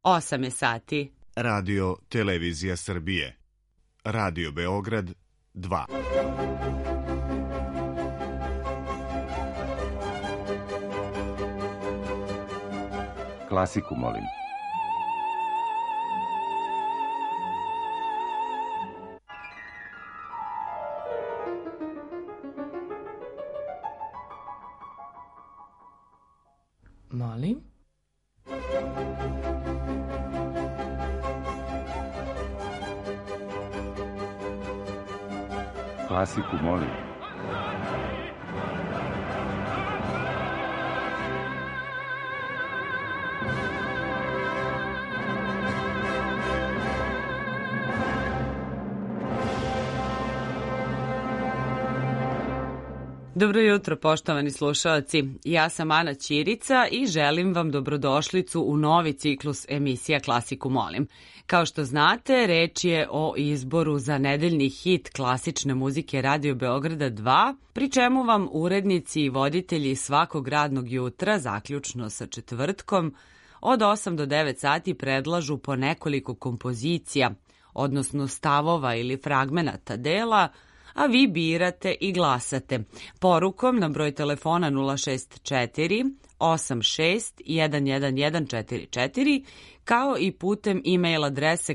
8 je sati. Radio Televizija Srbije. Radio Beograd 2. Klasiku, molim. Molim? Klasiku, molim. Dobro jutro, poštovani slušalci. Ja sam Ana Ćirica i želim vam dobrodošlicu u novi ciklus emisija Klasiku molim. Kao što znate, reč je o izboru za nedeljni hit klasične muzike Radio Beograda 2, pri čemu vam urednici i voditelji svakog radnog jutra, zaključno sa četvrtkom, od 8 do 9 sati predlažu po nekoliko kompozicija, odnosno stavova ili fragmenata dela, a vi birate i glasate porukom na broj telefona 064 86 11144, kao i putem e-mail adrese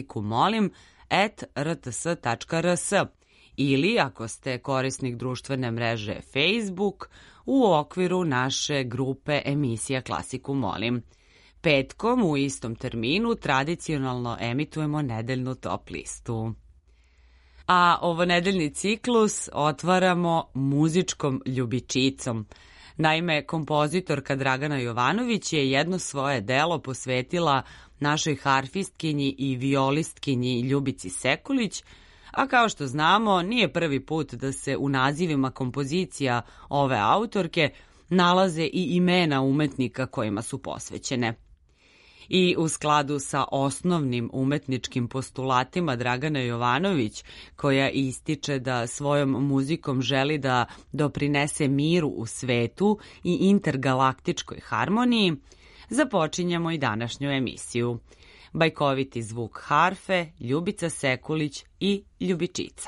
klasikumolim@rts.rs ili, ako ste korisnik društvene mreže Facebook, u okviru naše grupe emisija Klasiku molim. Petkom u istom terminu tradicionalno emitujemo nedeljnu top listu. A ovo nedeljni ciklus otvaramo muzičkom ljubičicom. Naime, kompozitorka Dragana Jovanović je jedno svoje delo posvetila našoj harfistkinji i violistkinji Ljubici Sekulić, a kao što znamo, nije prvi put da se u nazivima kompozicija ove autorke nalaze i imena umetnika kojima su posvećene. I u skladu sa osnovnim umetničkim postulatima Dragane Jovanović, koja ističe da svojom muzikom želi da doprinese miru u svetu i intergalaktičkoj harmoniji, započinjemo i današnju emisiju. Bajkoviti zvuk harfe, Ljubica Sekulić i Ljubičica.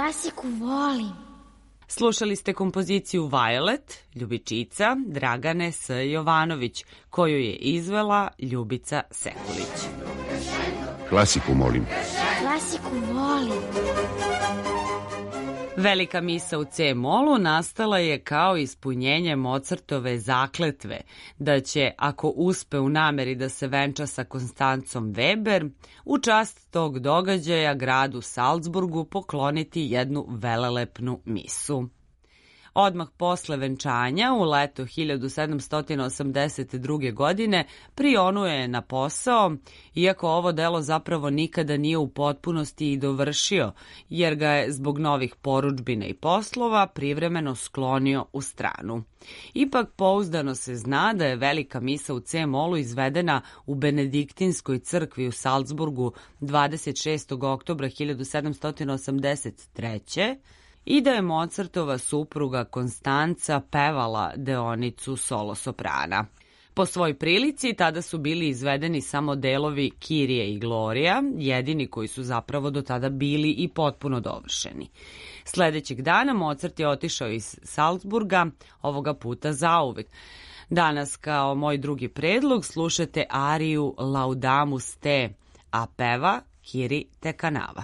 Klasiku volim. Slušali ste kompoziciju Violet, Ljubičica, Dragane S. Jovanović, koju je izvela Ljubica Sekulić. Klasiku molim. Klasiku volim. Velika misa u C-molu nastala je kao ispunjenje Mozartove zakletve da će, ako uspe u nameri da se venča sa Konstancom Weber, u čast tog događaja gradu Salzburgu pokloniti jednu velelepnu misu. Odmah posle venčanja, u leto 1782. godine, prionuo je na posao, iako ovo delo zapravo nikada nije u potpunosti i dovršio, jer ga je zbog novih porudžbina i poslova privremeno sklonio u stranu. Ipak pouzdano se zna da je velika misa u C-molu izvedena u Benediktinskoj crkvi u Salzburgu 26. oktobra 1783. i da je Mozartova supruga Konstanca pevala deonicu solo soprana. Po svoj prilici tada su bili izvedeni samo delovi Kirije i Glorija, jedini koji su zapravo do tada bili i potpuno dovršeni. Sledećeg dana Mozart je otišao iz Salzburga, ovoga puta zauvek. Danas kao moj drugi predlog slušate ariju Laudamus Te, a peva Kiri Te Kanava.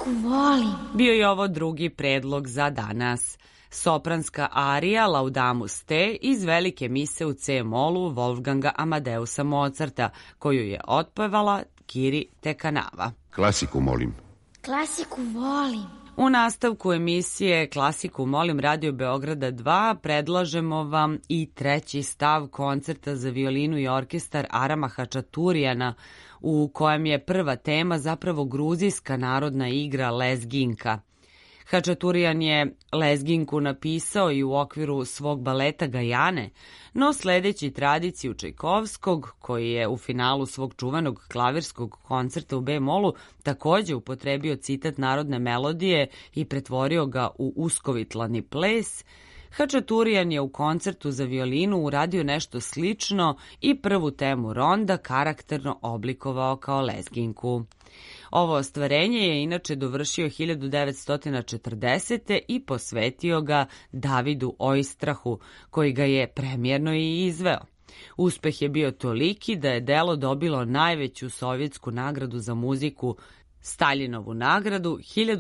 Klasiku volim. Bio je ovo drugi predlog za danas. Sopranska arija Laudamus Te iz velike mise u C-molu Wolfganga Amadeusa Mozarta, koju je otpevala Kiri Tekanava. Klasiku molim. Klasiku volim. U nastavku emisije Klasiku molim Radio Beograda 2 predlažemo vam i treći stav koncerta za violinu i orkestar Arama Hačaturijana, u kojem je prva tema zapravo gruzijska narodna igra lezginka. Hačaturijan je lezginku napisao i u okviru svog baleta Gajane, no sledeći tradiciju Čajkovskog, koji je u finalu svog čuvenog klavirskog koncerta u B-molu takođe upotrebio citat narodne melodije i pretvorio ga u uskovitlani ples, Hačaturijan je u koncertu za violinu uradio nešto slično i prvu temu ronda karakterno oblikovao kao lezginku. Ovo ostvarenje je inače dovršio 1940. i posvetio ga Davidu Oistrahu, koji ga je premijerno i izveo. Uspeh je bio toliki da je delo dobilo najveću sovjetsku nagradu za muziku, Staljinovu nagradu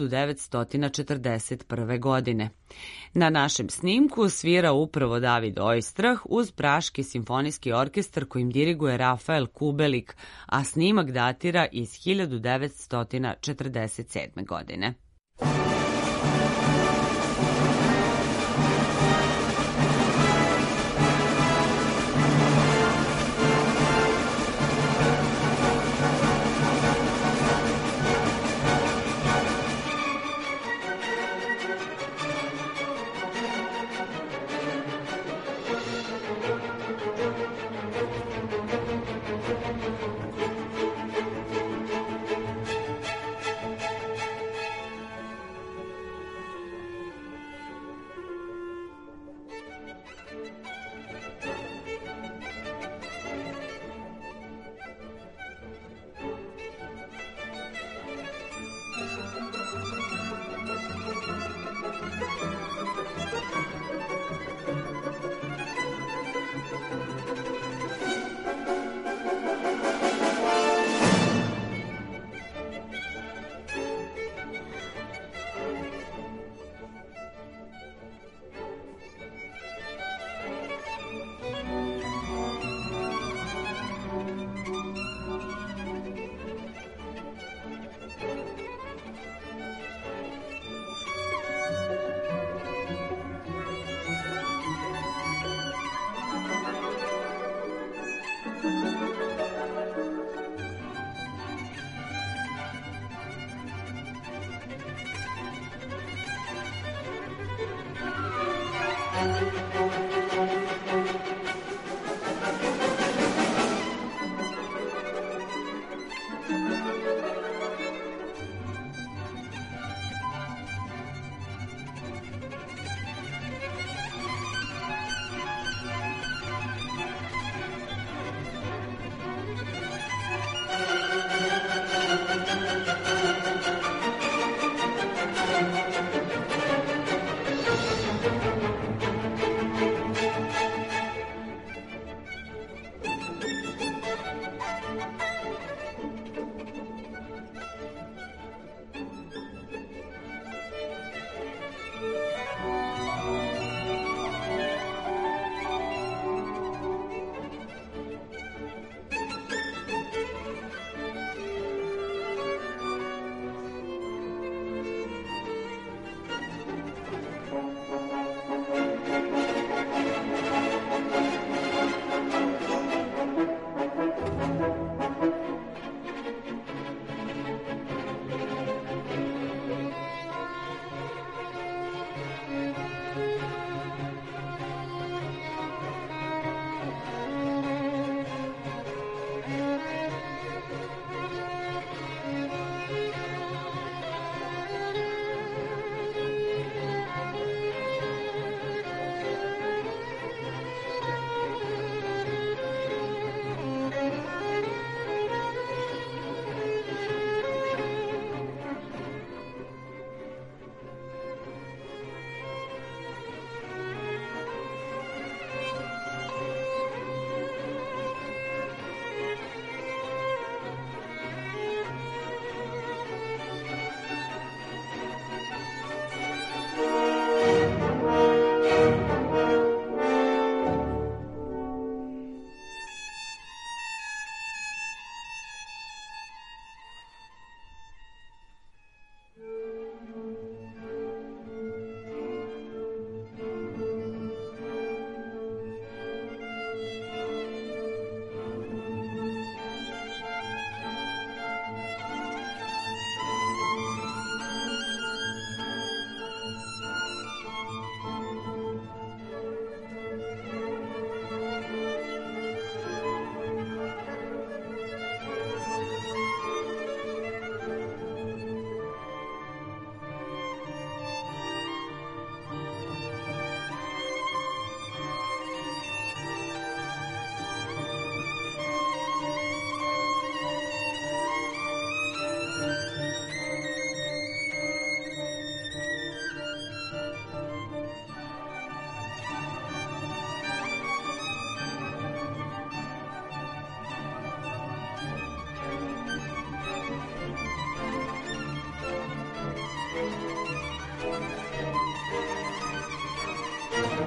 1941. godine. Na našem snimku svira upravo David Oistrah uz Praški simfonijski orkestar kojim diriguje Rafael Kubelik, a snimak datira iz 1947. godine.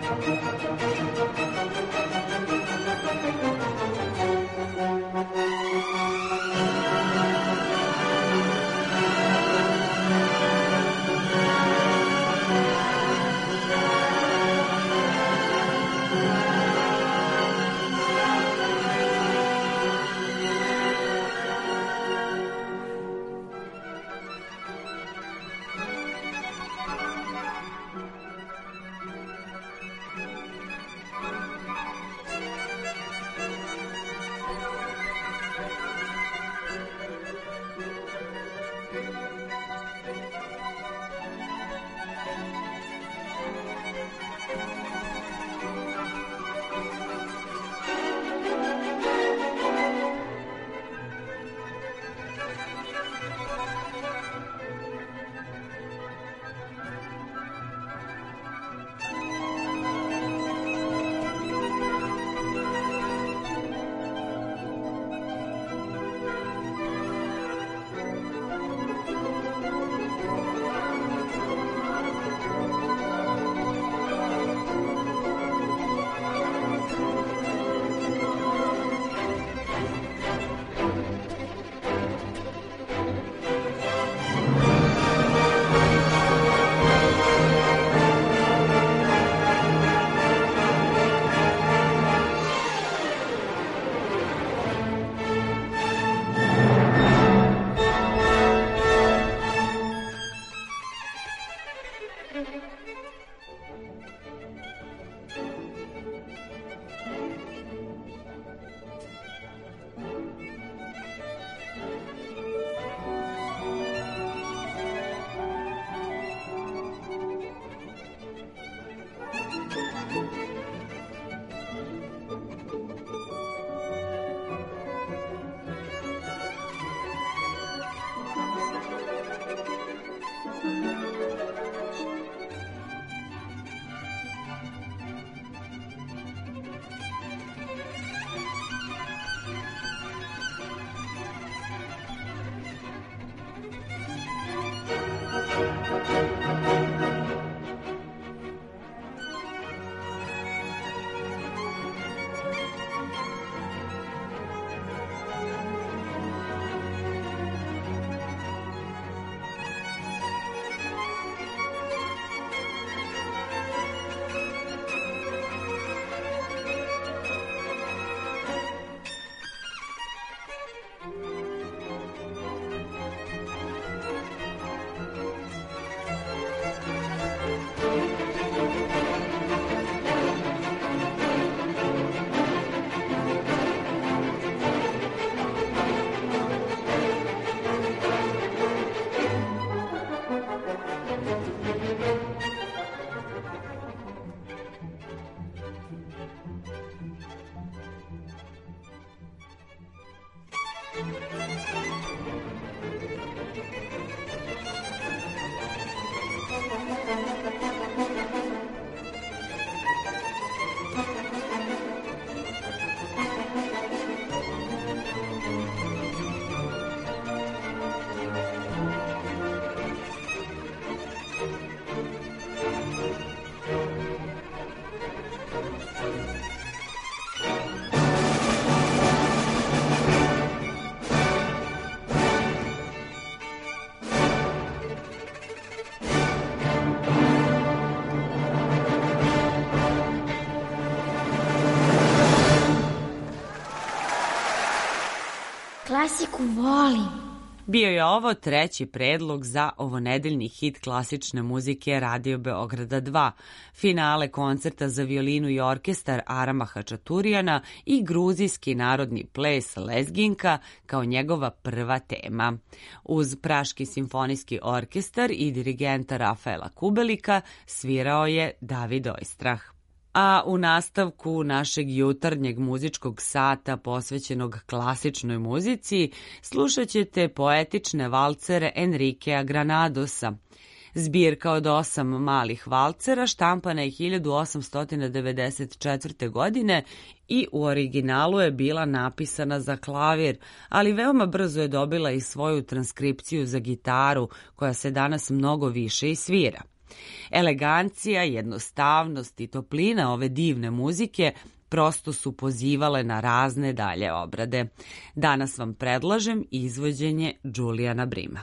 Klasiku volim. Bio je ovo treći predlog za ovonedeljni hit klasične muzike Radio Beograda 2, finale koncerta za violinu i orkestar Arama Hačaturijana i gruzijski narodni ples Lezginka kao njegova prva tema. Uz Praški simfonijski orkestar i dirigenta Rafaela Kubelika svirao je David Oistrah. A u nastavku našeg jutarnjeg muzičkog sata posvećenog klasičnoj muzici slušat ćete poetične valcere Enriquea Granadosa. Zbirka od 8 malih valcera štampana je 1894. godine i u originalu je bila napisana za klavir, ali veoma brzo je dobila i svoju transkripciju za gitaru, koja se danas mnogo više i svira. Elegancija, jednostavnost i toplina ove divne muzike prosto su pozivale na razne dalje obrade. Danas vam predlažem izvođenje Juliana Brima.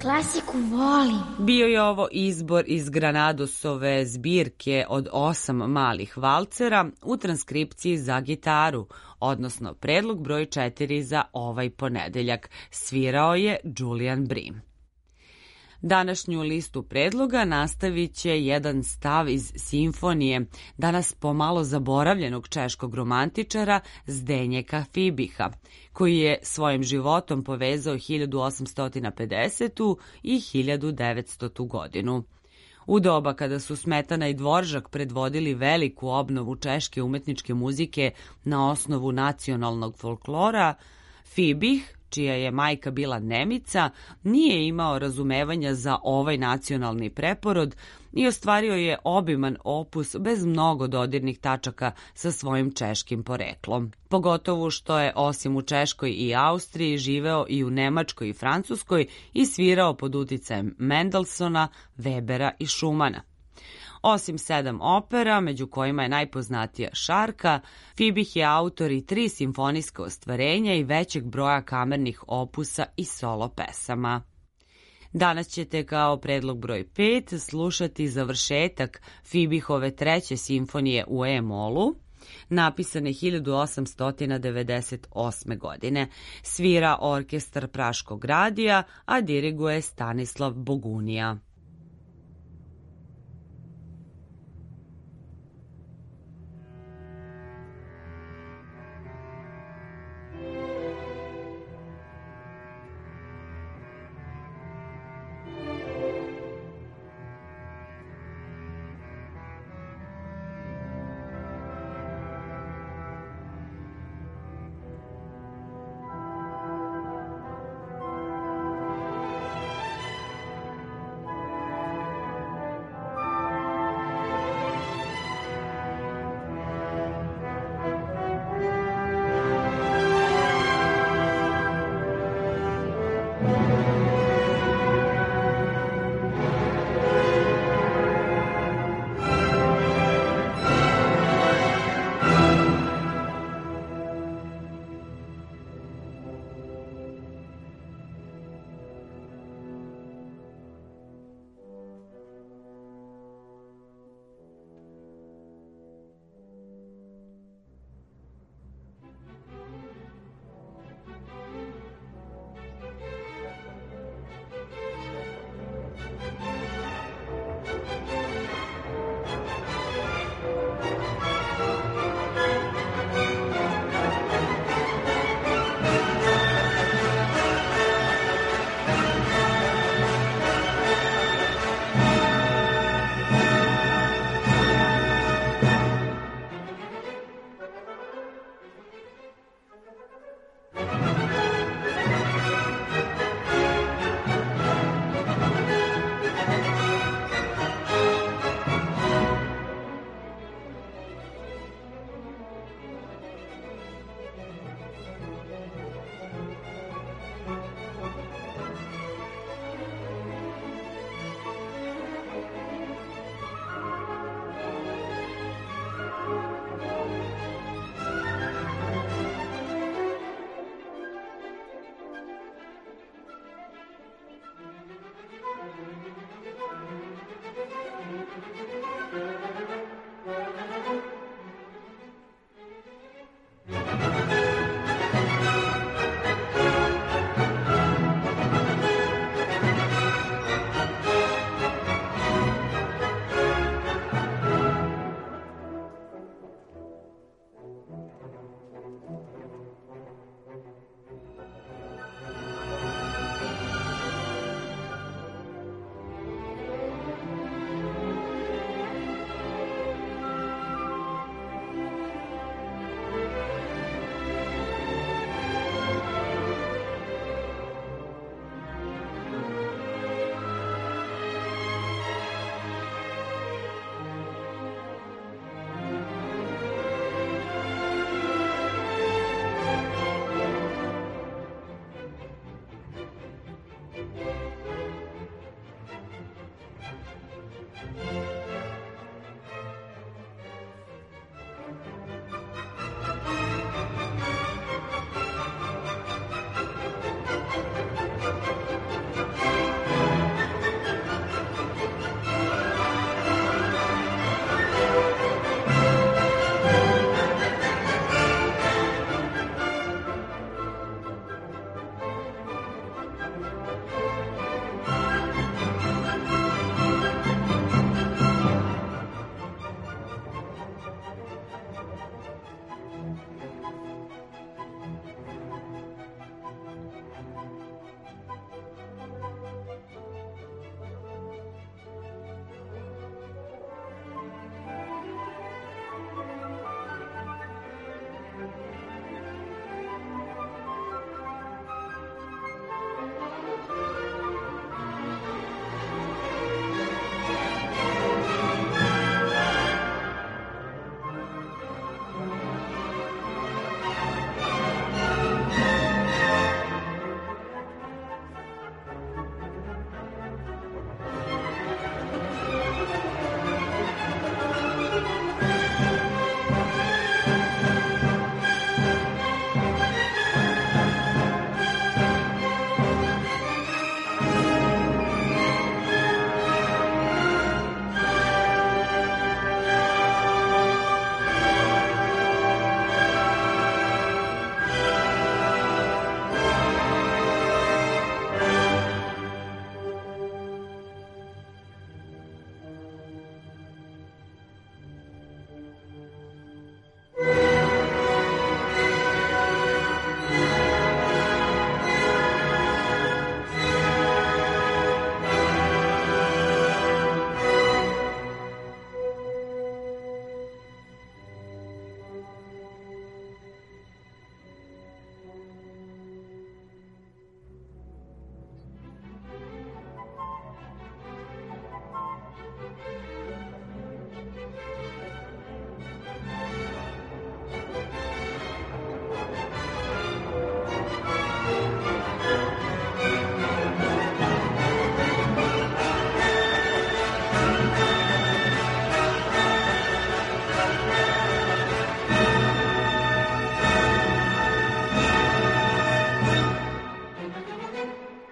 Klasiku volim. Bio je ovo izbor iz Granadosove zbirke od 8 malih valcera u transkripciji za gitaru, odnosno predlog broj 4 za ovaj ponedeljak. Svirao je Julian Brim. Današnju listu predloga nastavit će jedan stav iz simfonije, danas pomalo zaboravljenog češkog romantičara Zdenjeka Fibiha, koji je svojim životom povezao 1850. i 1900. godinu. U doba kada su Smetana i Dvoržak predvodili veliku obnovu češke umetničke muzike na osnovu nacionalnog folklora, Fibih, čija je majka bila Nemica, nije imao razumevanja za ovaj nacionalni preporod i ostvario je obiman opus bez mnogo dodirnih tačaka sa svojim češkim poreklom. Pogotovo što je osim u Češkoj i Austriji živeo i u Nemačkoj i Francuskoj i svirao pod uticajem Mendelsona, Webera i Schumana. Osim 7 opera, među kojima je najpoznatija Šarka, Fibih je autor i 3 simfonijska ostvarenja i većeg broja kamernih opusa i solo pesama. Danas ćete kao predlog broj 5 slušati završetak Fibihove 3. simfonije u E-molu, napisane 1898. godine. Svira orkestar Praškog radija, a diriguje Stanislav Bogunija.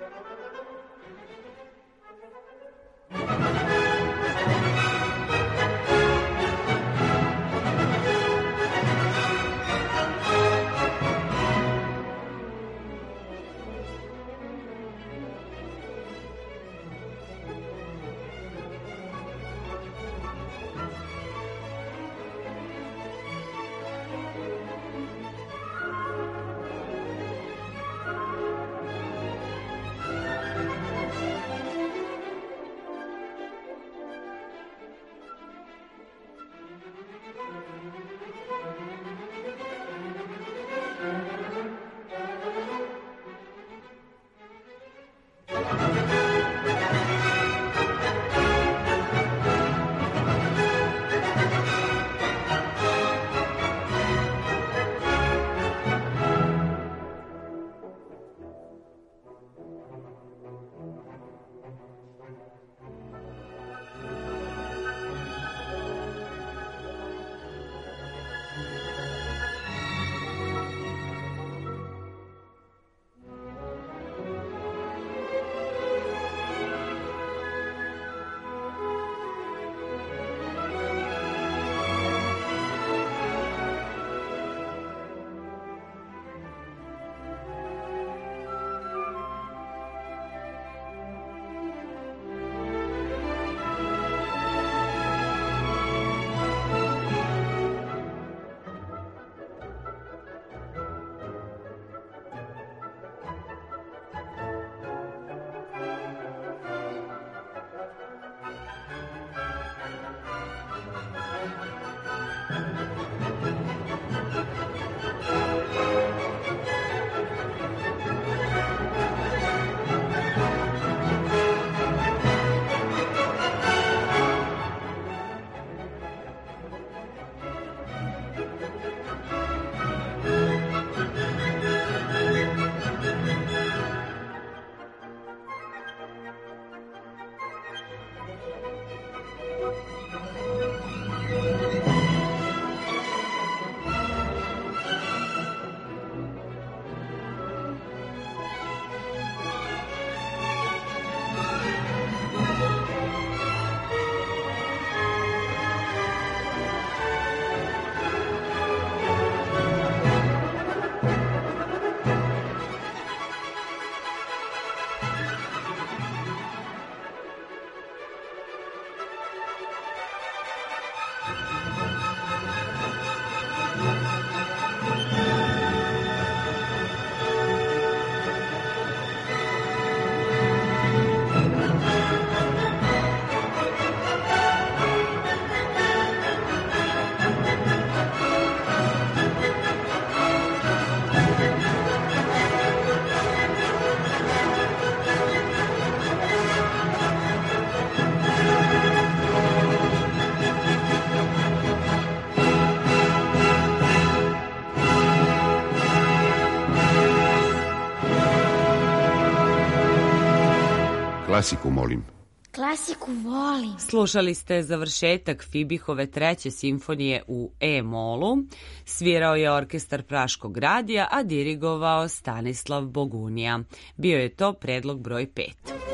Klasiku, molim. Klasiku volim. Slušali ste završetak Fibihove 3. simfonije u E-molu. Svirao je orkestar Praškog radija, a dirigovao Stanislav Bogunija. Bio je to predlog broj 5.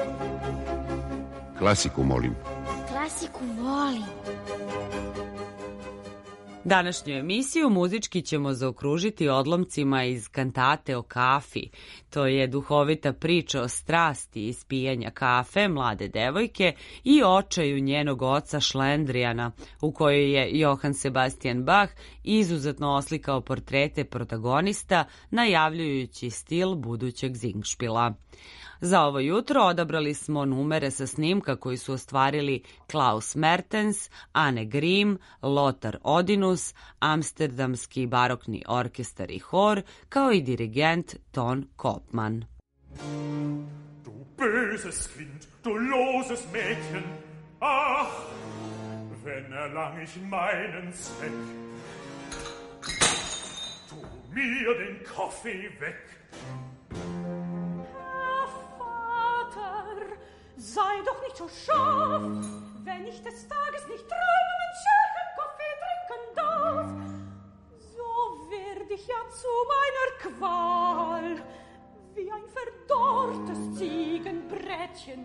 Klasiku, molim. Klasiku volim. Današnju emisiju muzički ćemo zaokružiti odlomcima iz kantate o kafi. To je duhovita priča o strasti ispijanja kafe mlade devojke i očaju njenog oca Šlendrijana, u kojoj je Johann Sebastian Bach izuzetno oslikao portrete protagonista, najavljujući stil budućeg Zingšpila. Za ovo jutro odabrali smo numere sa snimka koji su ostvarili Klaus Mertens, Anne Grimm, Lothar Odinus, Amsterdamski barokni orkestar i hor, kao i dirigent Ton Kopman. Du böses Kind, du loses Mädchen, ach, wenn erlang ich meinen Zweck. Tu mir den Kaffee weg. Sei doch nicht so scharf, wenn ich des Tages nicht träumen, schönen Kaffee trinken darf. So werd ich ja zu meiner Qual, wie ein verdorrtes Ziel. Mädchen.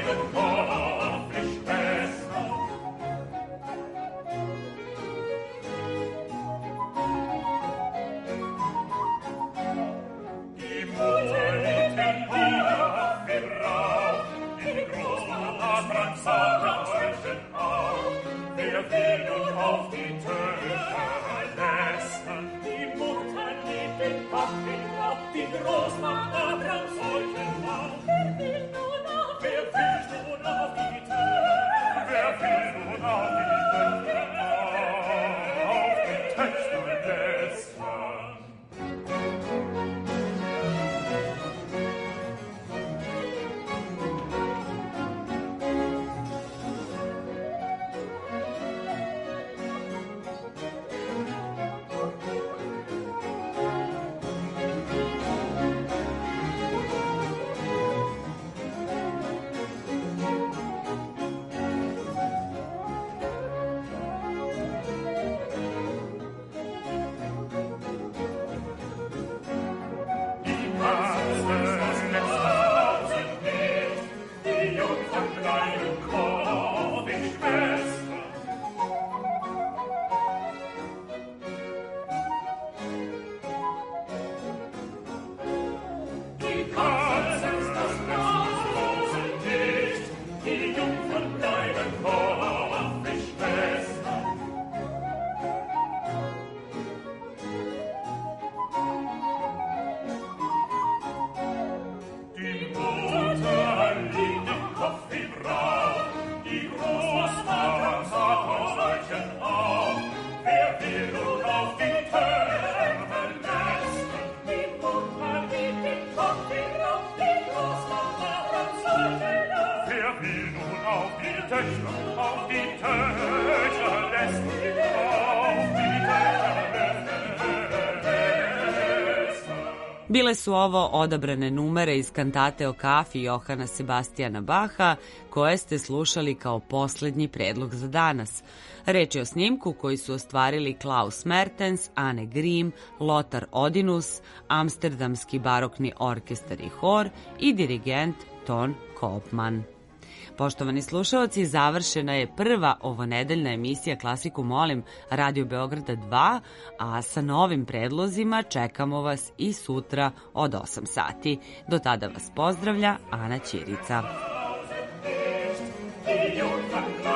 Bile su ovo odabrane numere iz kantate o kafi Johana Sebastijana Baha, koje ste slušali kao poslednji predlog za danas. Reč je o snimku koji su ostvarili Klaus Mertens, Anne Grimm, Lothar Odinus, Amsterdamski barokni orkestar i hor i dirigent Ton Koopman. Poštovani slušalci, završena je prva ovonedeljna emisija Klasiku molim Radio Beograda 2, a sa novim predlozima čekamo vas i sutra od 8 sati. Do tada vas pozdravlja Ana Ćirica.